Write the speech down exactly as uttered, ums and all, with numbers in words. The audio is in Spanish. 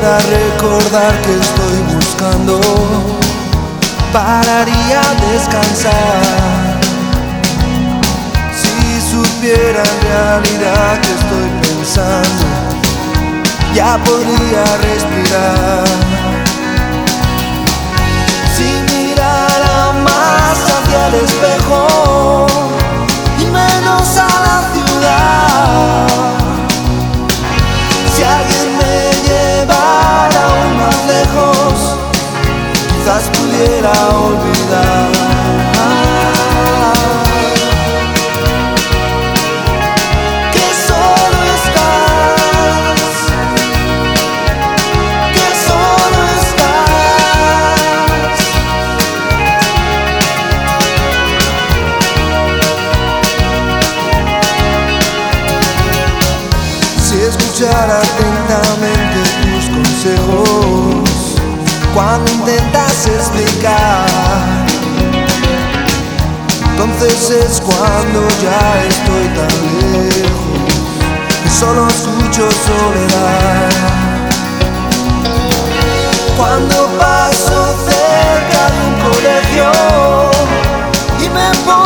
pudiera recordar que estoy buscando, pararía a descansar. Si supiera en realidad que estoy pensando, ya podría respirar. Si mirara más hacia el espejo y menos a la ciudad, si alguien me llevara aún más lejos, quizás pudiera olvidar que solo estás, que solo estás. Si escuchara atentamente tus consejos cuando intentas explicar, entonces es cuando ya estoy tan lejos y solo escucho soledad. Cuando paso cerca de un colegio y me pongo